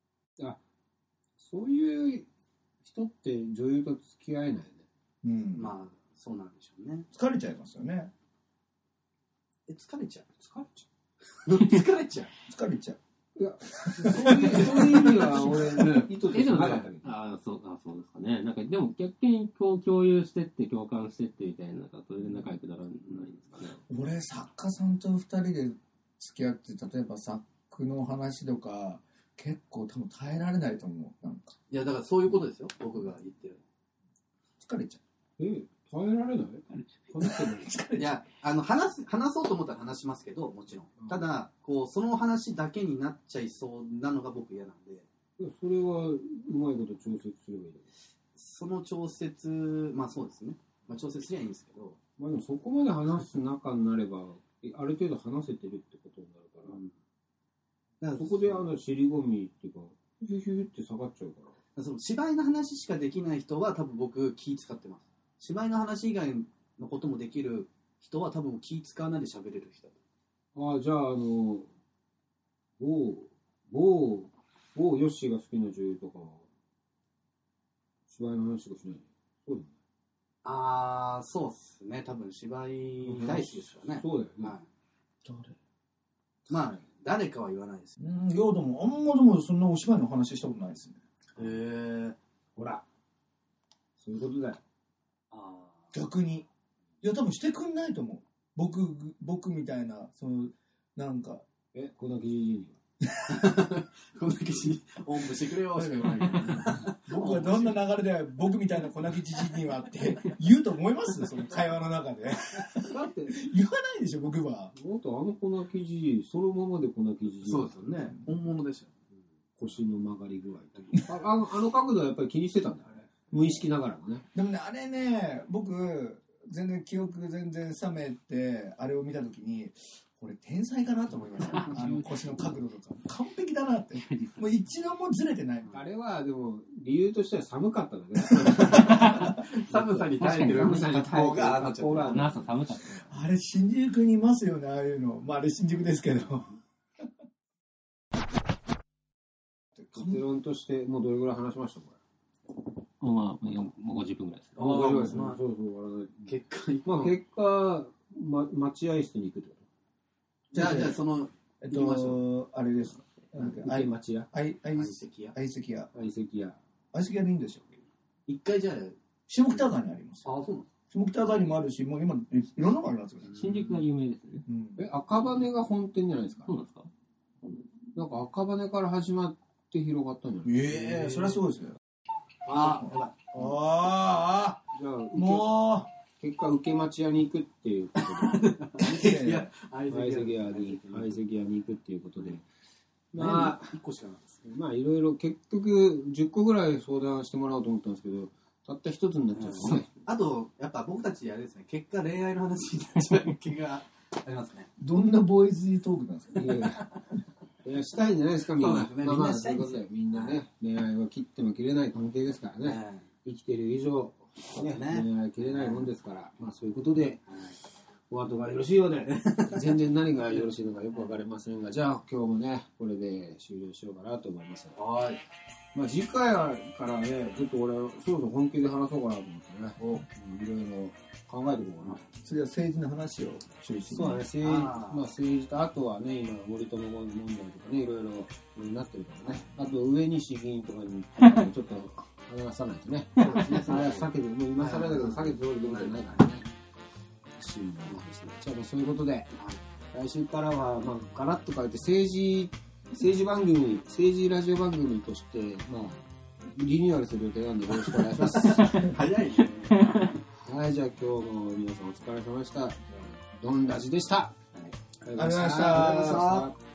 そういう人って女優と付き合えないね。 うん。うん。 まあそうなんでしょうね。 疲れちゃいますよね。 え疲れちゃう疲れちゃ疲れちゃう疲れちゃう。 う。いや、そういう、そういう意味は俺、意図え、でもねしてなかったけど。 ああ、そう、あそうですかね。なんか、でも逆にこう共有してって共感してってみたいな、なんかそれで仲良くならないんですかね。 俺、作家さんと二人で付き合って、例えば作の話とか、結構多分耐えられないと思う。なんか、 いやだからそういうことですよ僕が言ってる疲れちゃえ、耐えられない話してない。 いやあの話す話そうと思ったら話しますけどもちろんうんただこうその話だけになっちゃいそうなのが僕嫌なんでそれはうまいこと調節すればいいだろその調節まあそうですね、まあ、調節すりゃいいんですけど、 まあでもそこまで話す仲になれば、えある程度話せてるってことになるから、 だからそこであの尻込みっていうか、ヒュヒュって下がっちゃうから。 その芝居の話しかできない人は多分僕気使ってます芝居の話以外のこともできる人は多分気使わないで喋れる人ああ、じゃあ、あの、某、某、某ヨッシーが好きな女優とかは、芝居の話とかしないの？そうだよね。 ああそうっすね多分芝居大好きですからね、 そうだよね。 はい、 誰まあ誰かは言わないですうん、いや、でも、あんまでもそんなお芝居の話したことないですね。 へえほら、そういうことだよ。 あ逆に。いや、多分してくんないと思う。僕、僕みたいな、その、なんか、 え、小泣きじじいにあこんな記事おんぶしてくれよしか言わないけど僕はどんな流れで僕みたいな粉木じじいにはって言うと思いますその会話の中で。 は。だって、 言わないでしょ、僕は。 もっとあの小泣きじじい、そのままで小泣きじじい。 そうですよね本物でしょ腰の曲がり具合とか。ああのあの角度はやっぱり気にしてたんだよね。無意識ながらもね。 でもね、あれね、僕、 全然記憶全然冷めて、あれを見たときに、これ天才かなと思いました。あの腰の角度とか。完璧だなって。もう一度もずれてない。 あれはでも理由としては寒かったんだね。 寒さに耐えてる寒さに耐えてる格好がああなっちゃってる。 朝寒かった。 あれ新宿にいますよね、ああいうの。まああれ新宿ですけど。 結論としてもうどれぐらい話しましたこれ。 まあ、もうごじゅっぷんぐらいです。 ああ、ごじゅっぷんですね。 まあそうそう。 結果、 まあ結果、ま、待合室に行くってこじゃあ、じゃあ、その、 えっ行きましょと、あれです。 と。受け待ち屋あい、あい、 相席屋。 相席屋。 相席屋。 相席屋でいいんでしょう。 一回じゃあ、 下北沢にあります。 ああ、そうなの下北沢にもあるし、もう今、いいろんなのがありますよね。 新宿が有名ですね。 うん。 え、赤羽が本店じゃないですか。 そうなんですか？ なんか赤羽から始まって広がったんじゃないですか。 ええ、そりゃそうですよ。 ああ、やばい。 あじゃあ、 あ、も結果、受け待ち屋に行くっていうことで、 う、 いや、相相席屋に、相席屋に行くっていうことで、まあ、 一個しかないです。 まあ、いろいろ結局、じゅっこぐらい相談してもらおうと思ったんですけど、たった一つになっちゃうんね。 あと、やっぱ僕たちあれですね、結果恋愛の話になっちゃう気がありますね。 どんなボーイズトークなんですか。 いやいや、いやしたいんじゃないですか、みんな。 そうですねまあまあ、 みんなしたいんですよそういうことで、みんなね、恋愛は切っても切れない関係ですからね。 はい生きてる以上、ね、 ね恋愛切れないもんですから、まあそういうことで、お後がよろしいようで、全然何がよろしいのかよくわかりませんが、じゃあ今日もね、これで終了しようかなと思います。 はい。 まあ次回からね、ちょっと俺、そろそろ本気で話そうかなと思ってね、うんいろいろ考えていこうかな。 次は政治の話を中心に。 そうだね、政治、 あーまあ政治と、あとはね、今、森友問題とかね、いろいろなってるからね。あと、上西議員とかに、ちょっと話さないとね。 そうですね。 あれは避けて、もう今更だけど、避けて通るところじゃないからね。シーンの話になっちゃう。そういうことで、来週からは、まあ、ガラッと変えて、政治、政治番組、政治ラジオ番組として、まあ、リニューアルする予定なんで、よろしくお願いします。 早いね。 はい、じゃあ今日も皆さんお疲れ様でした。ドンラジでした。 はいありがとうございました。 ありがとうございました。